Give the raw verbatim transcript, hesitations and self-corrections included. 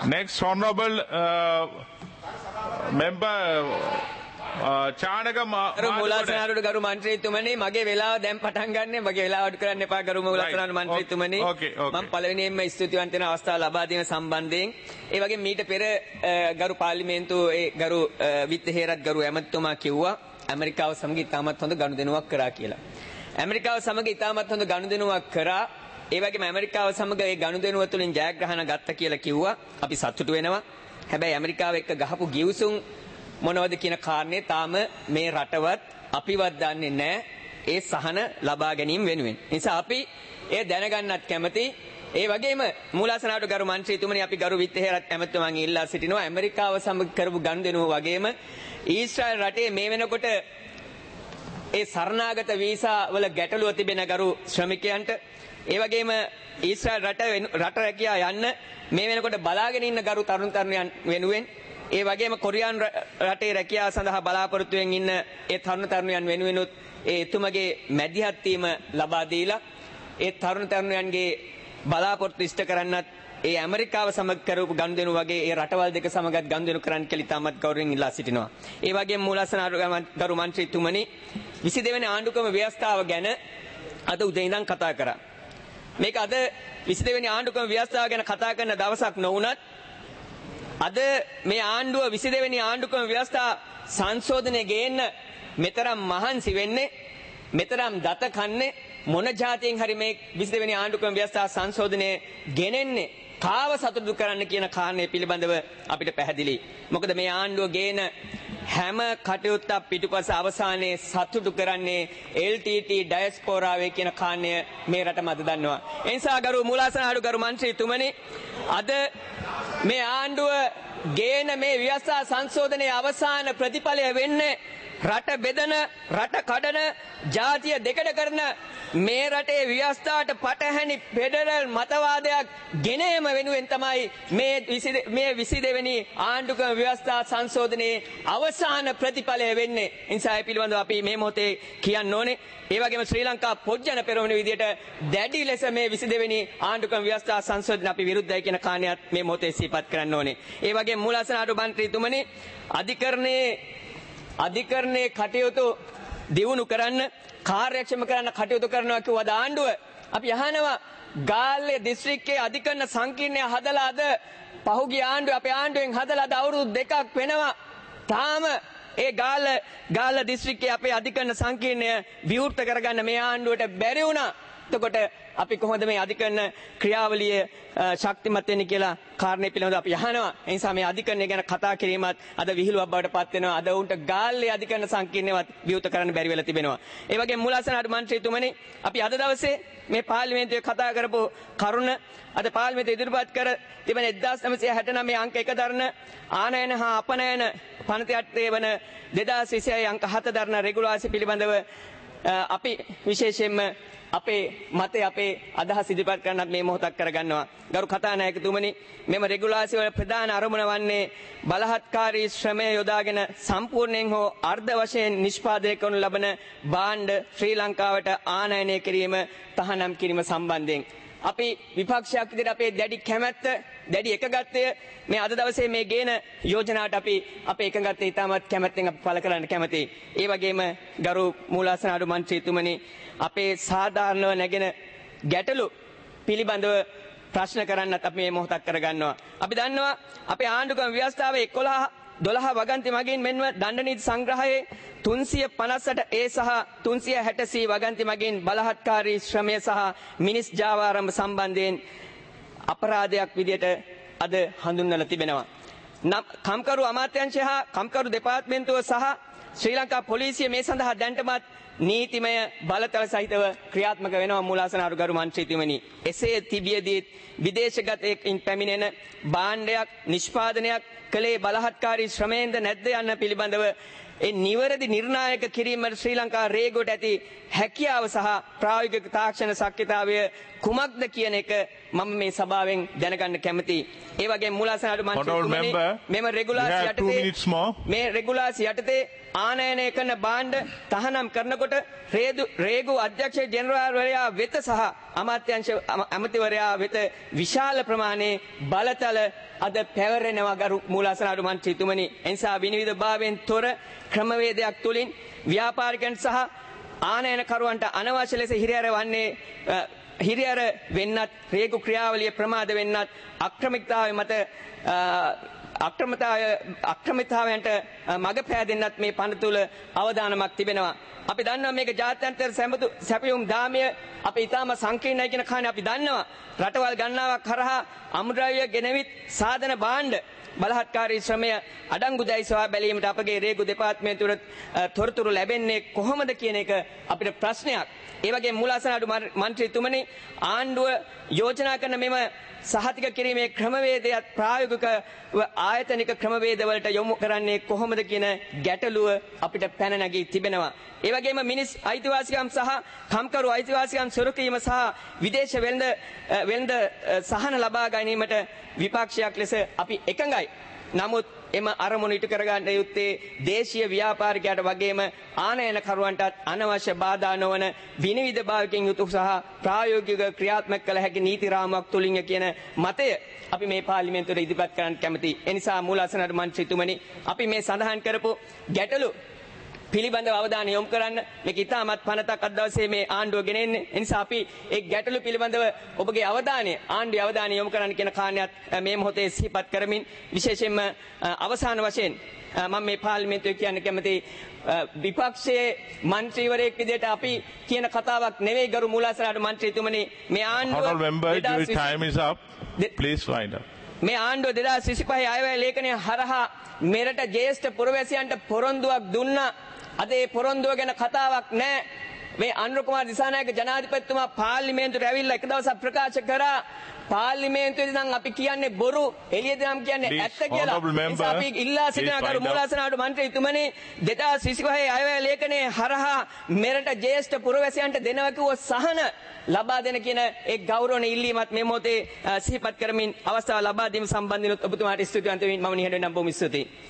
Next, Honorable uh, Member uh, Chanaka ගරු මූලාසනාරුට ගරු මන්ත්‍රීතුමනි මගේ වෙලාව දැන් පටන් ගන්න මගේ වෙලාව අඩු කරන්න එපා ගරු මූලාසනාරු මන්ත්‍රීතුමනි මම පළවෙනියෙන්ම ස්තුතිවන්ත වෙන අවස්ථාව ලබා දීම සම්බන්ධයෙන් ඒ වගේම මීට පෙර ගරු පාර්ලිමේන්තුවේ ඒ ගරු විත්ත හේරත් ගරු ඇමතිතුමා කිව්වා ඇමරිකාව සමග ඉතාමත් හොඳ ගනුදෙනුවක් කරා කියලා. ඇමරිකාව සමග ඉතාමත් හොඳ ගනුදෙනුවක් කරා ඒ වගේම ඇමරිකාව සමග ඒ ගනුදෙනුව තුළින් ජයග්‍රහණ ගත්ත කියලා කිව්වා. අපි සතුටු වෙනවා. හැබැයි ඇමරිකාව එක්ක ගහපු ගිවිසුම් මොනවද කියන කාරණේ තාම මේ රටවත් අපිවත් දන්නේ නැහැ ඒ සහන ලබා ගැනීම වෙනුවෙන්. නිසා අපි ඒ දැනගන්නත් කැමති. ඒ වගේම මූලාසනාවට ගරු මන්ත්‍රීතුමනි අපි ගරු විත්ත හේරත් ඇමතුමන් ඉල්ලා සිටිනවා ඇමරිකාව සමග කරපු ගනුදෙනුව වගේම ඊශ්‍රායල් රටේ මේ වෙනකොට ඒ සරණාගත වීසා වල ගැටලුව තිබෙන ගරු ශ්‍රමිකයන්ට ඒ වගේම ඊශ්‍රායල් රට රට රැකියා යන්න මේ වෙනකොට බලාගෙන ඉන්න ගරු තරුණ තරුණියන් වෙනුවෙන් ඒ වගේම කොරියානු රටේ රැකියාව සඳහා බලාපොරොත්තු වෙමින් ඉන්න ඒ තරුණ තරුණියන් වෙනුවෙනුත් ඒ එතුමගේ මැදිහත් වීම ලබා දීලා ඒ තරුණ තරුණියන්ගේ බලාපොරොත්තු ඉෂ්ට කරන්නත් ඒ ඇමරිකාව සමග කරපු ගනුදෙනු වගේ ඒ රටවල් දෙක සමගත් ගනුදෙනු කරන්න කියලා තාමත් ගෞරවයෙන් ඉල්ලා සිටිනවා. ඒ වගේම මූලාසනාරු ගරු මන්ත්‍රීතුමනි විසි දෙවැනි ආණ්ඩුක්‍රම ව්‍යවස්ථාව ගැන අද උදේ ඉඳන් කතා කරා. මේක අද විසි දෙවැනි ආණ්ඩුක්‍රම ව්‍යවස්ථාව ගැන කතා කරන දවසක් නොවුනත් අද මේ ආණ්ඩුව විසි දෙවැනි ආණ්ඩුක්‍රම ව්‍යවස්ථා සංශෝධනය ගේන්න මෙතරම් මහන්සි වෙන්නේ මෙතරම් දත කන්නේ මොන જાතියෙන් හරි මේ විසි දෙවැනි ආණ්ඩුක්‍රම ව්‍යවස්ථා සංශෝධනය ගෙනෙන්නේ කාව සතුටු කරන්න කියන කාරණය පිළිබඳව අපිට පැහැදිලි. මොකද මේ ආණ්ඩුව ගේන හැම කටයුත්තක් පිටුපස අවසානයේ සතුටු කරන්නේ එල් ටී ටී ඩයස්පෝරාවේ කියන කාරණය මේ රටම අද දන්නවා. ඒ නිසා ගරු මූලාසනාරු ගරු මන්ත්‍රීතුමනි අද මේ ආණ්ඩුව ගේන මේ ව්‍යවස්ථා සංශෝධනයේ අවසාන ප්‍රතිඵලය වෙන්නේ රට බෙදන රට කඩන ජාතිය දෙකඩ කරන මේ රටේ ව්‍යවස්ථාවට පටහැනි ෆෙඩරල් මතවාදයක් ගෙනීම වෙනුවෙන් තමයි මේ මේ විසි දෙවැනි ආණ්ඩුක්‍රම ව්‍යවස්ථා සංශෝධනයේ අවසාන ප්‍රතිඵලය වෙන්නේ. ඒ නිසා ඒ පිළිබඳව අපි මේ මොහොතේ කියන්න ඕනේ. ඒ වගේම ශ්‍රී ලංකා පොජ්ජන පෙරමුණ විදියට දැඩි ලෙස මේ විසි දෙවැනි ආණ්ඩුක්‍රම ව්‍යවස්ථා සංශෝධන අපි විරුද්ධයි කියන කාරණයක් මේ මොහොතේ සිහිපත් කරන්න ඕනේ. ඒ වගේම මූලාසනාරු මන්ත්‍රීතුමනි අධිකරණයේ අධිකරණයේ කටයුතු දියුණු කරන්න කාර්යක්ෂම කරන්න කටයුතු කරනවා කිව්වද ආණ්ඩුව අපි අහනවා ගාල්ලේ දිස්ත්‍රික්කයේ අධිකරණ සංකීර්ණය හදලා අද පහුගිය ආණ්ඩුව අපේ ආණ්ඩුවෙන් හදලා අද අවුරුදු දෙකක් වෙනවා තාම ඒ ගාල්ල ගාල්ල දිස්ත්‍රික්කයේ අපේ අධිකරණ සංකීර්ණය විවෘත කරගන්න මේ ආණ්ඩුවට බැරි වුණා. එතකොට අපි කොහොමද මේ අධිකරණ ක්‍රියාවලිය ශක්තිමත් වෙන්නේ කියලා කාරණේ පිළිබඳව අපි අහනවා. ඒ නිසා මේ අධිකරණය ගැන කතා කිරීමත් අද විහිළුවක් බවට පත් වෙනවා. අද උන්ට ගාල්ලේ අධිකරණ සංකීර්ණයවත් විවෘත කරන්න බැරි වෙලා තිබෙනවා. ඒ වගේම මූලාසනාරු මන්ත්‍රීතුමනි අපි අද දවසේ මේ පාර්ලිමේන්තුවේ කතා කරපු කරුණ අද පාර්ලිමේන්තුවේ ඉදිරිපත් කර තිබෙන එක්දාස් නවසිය හැටනවය අංක එක දරන ආනයන හා අපනයන පනත යටතේ වන දෙදාස් විසිහය අංක හත දරන රෙගුලාසි පිළිබඳව අපි විශේෂයෙන්ම අපේ මතේ අපේ අදහස් ඉදිරිපත් කරන්නත් මේ මොහොතක් කරගන්නවා. ගරු කතානායකතුමනි මෙම රෙගුලාසි වල ප්‍රධාන අරමුණ වන්නේ බලහත්කාරී ශ්‍රමය යොදාගෙන සම්පූර්ණයෙන් හෝ අර්ධ වශයෙන් නිෂ්පාදනය කරනු ලබන භාණ්ඩ ශ්‍රී ලංකාවට ආනයනය කිරීම තහනම් කිරීම සම්බන්ධයෙන් අපි විපක්ෂයක් විදිහට අපේ දැඩි කැමැත්ත දැඩි එකගත්තය මේ අද දවසේ මේ ගේන යෝජනාවට අපි අපේ එකගත්තය ඉතාමත් කැමැත්තෙන් අපි පළ කරන්න කැමතියි. ඒ වගේම ගරු මූලාසනාරු මන්ත්‍රීතුමනි අපේ සාධාරණව නැගෙන ගැටලු පිළිබඳව ප්‍රශ්න කරන්නත් අපි මේ මොහොතක් කරගන්නවා. අපි දන්නවා අපේ ආණ්ඩුක්‍රම ව්‍යවස්ථාවේ එකොළහ දොළහ වගන්ති මගින් මෙන්ම දණ්ඩ නීති සංග්‍රහයේ තුන්සිය පනස් අට ඒ සහ තුන්සිය හැට සී වගන්ති මගින් බලහත්කාරී ශ්‍රමය සහ මිනිස් ජාවාරම්භ සම්බන්ධයෙන් අපරාධයක් විදියට අද හඳුන්වලා තිබෙනවා. කම්කරු අමාත්‍යාංශය හා කම්කරු දෙපාර්තමේන්තුව සහ ශ්‍රී ලංකා පොලිසිය මේ සඳහා දැන්ටමත් නීතිමය බලතල සහිතව ක්‍රියාත්මක වෙනවා මූලාසනාරු ගරු මන්ත්‍රීතුමනි. එසේ තිබියදී විදේශගතයකින් පැමිණෙන භාණ්ඩයක් නිෂ්පාදනයක් කළේ බලහත්කාරී ශ්‍රමයෙන්ද නැද්ද යන්න පිළිබඳව ඒ නිවැරදි නිර්ණායක කිරීමට ශ්‍රී ලංකා රේගොට ඇති හැකියාව සහ ප්‍රායෝගික තාක්ෂණ ශක්තිතාවය කුමක්ද කියන එක මම මේ සභාවෙන් දැනගන්න කැමතියි. ඒ වගේම මූලාසනාරු මන්ත්‍රීතුමනි මෙම රෙගුලාසි යටතේ මේ රෙගුලාසි යටතේ ආනයනය කරන භාණ්ඩ තහනම් කරනකොට එතකොට රේදු රේගු අධ්‍යක්ෂ ජෙනරාල්වරයා වෙත සහ අමාත්‍යාංශ අමාත්‍යවරයා වෙත විශාල ප්‍රමාණයේ බලතල අද පැවරෙනවා ගරු මූලාසන අඩු මන්ත්‍රීතුමනි. එනිසා විනිවිදභාවයෙන් තොර ක්‍රමවේදයක් තුලින් ව්‍යාපාරිකයන් සහ ආනයනකරුවන්ට අනවශ්‍ය ලෙස හිරිහැර වන්නේ හිරිහැර වෙන්නත් රේගු ක්‍රියාවලිය ප්‍රමාද වෙන්නත් අක්‍රමිකතාවය මත අක්‍රමතාවය අක්‍රමිතාවයන්ට මඟ පෑදෙන්නත් මේ පනත තුළ අවදානමක් තිබෙනවා. අපි දන්නවා මේක ජාත්‍යන්තර සැපයුම් දාමය අපි ඊටාම සංකීර්ණයි කියන කාරණේ අපි දන්නවා. රටවල් ගණනාවක් කරහා අමුද්‍රව්‍ය ගෙනවිත් සාධන භාණ්ඩ බලහත්කාරී ශ්‍රමය අඩංගු දැයි සොයා බැලීමට අපගේ රේගු දෙපාර්තමේන්තුවට තොරතුරු ලැබෙන්නේ කොහොමද කියන එක අපිට ප්‍රශ්නයක්. ඒ වගේම මූලාසන අඩු මන්ත්‍රීතුමනි ආණ්ඩුව යෝජනා කරන මෙම සහතික කිරීමේ ක්‍රමවේදයත් ප්‍රායෝගික ආයතනික ක්‍රමවේදවලට යොමු කරන්නේ කොහොමද කියන ගැටලුව අපිට පැන නැගී තිබෙනවා. ඒ වගේම මිනිස් අයිතිවාසිකම් සහ කම්කරු අයිතිවාසිකම් සුරකීම සහ විදේශ වෙළඳ වෙළඳ සහන ලබා ගැනීමට විපක්ෂයක් ලෙස අපි එකඟයි. නමුත් එම අරමුණු ඉටු කරගන්න යුත්තේ දේශීය ව්‍යාපාරිකයාට වගේම ආනයනකරුවන්ටත් අනවශ්‍ය බාධා නොවන විනිවිද භාවකින් යුතු සහ ප්‍රායෝගික ක්‍රියාත්මක කළ හැකි නීති රාමුවක් තුලින් කියන මතය අපි මේ පාර්ලිමේන්තුවේ ඉදිරිපත් කරන්න කැමැතියි. ඒ නිසා මූලාසන මන්ත්‍රීතුමනි අපි මේ සඳහන් කරපු ගැටලු පිළිබඳව අවධානය යොමු කරන්න. මේක ඉතාමත් පනතක් අද දවසේ මේ ආණ්ඩුව ගෙනෙන්නේ. ඒ නිසා අපි ඒ ගැටලු පිළිබඳව ඔබගේ අවධානය ආණ්ඩුවේ අවධානය යොමු කරන්න කියන කාරණයක් මේ මොහොතේ සිහිපත් කරමින් විශේෂයෙන්ම අවසාන වශයෙන් මම මේ පාර්ලිමේන්තුවේ කියන්න කැමති විපක්ෂයේ මන්ත්‍රීවරයෙක් විදිහට අපි කියන කතාවක් නෙවෙයි ගරු මූලාසන මන්ත්‍රීතුමනි මේ ආණ්ඩුව Please wind up. මේ ආණ්ඩුව දෙදාස් විසිපහ අයවැය ලේඛනය හරහා මෙරට ජ්‍යෙෂ්ඨ පුරවැසියන්ට පොරොන්දුවක් දුන්නා. අද ඒ පොරොන්දුව ගැන කතාවක් නැහැ. මේ අනුර කුමාර දිසානායක ජනාධිපතිතුමා පාර්ලිමේන්තුවට ඇවිල්ලා එක දවසක් ප්‍රකාශ කරා පාර්ලිමේන්තුවේදී නම් අපි කියන්නේ බොරු එළියදී නම් කියන්නේ ඇත්ත කියලා. නිසා අපි ඉල්ලා සිටින කරු මූලාසන ආණ්ඩු මන්ත්‍රීතුමනි දෙදාස් විසිපහ අයවැය ලේඛනයේ හරහා මෙරට ජ්‍යෙෂ්ඨ පුරවැසියන්ට දෙනවා කිව්ව සහන ලබා දෙන කියන ඒ ගෞරවණීය ඉල්ලීමත් මේ මොහොතේ සිහිපත් කරමින් අවස්ථාව ලබා දීම සම්බන්ධව ඔබතුමාට ස්තුතිවන්ත වෙමින් මම නිහඬව නම් බොහොම ස්තුතියි.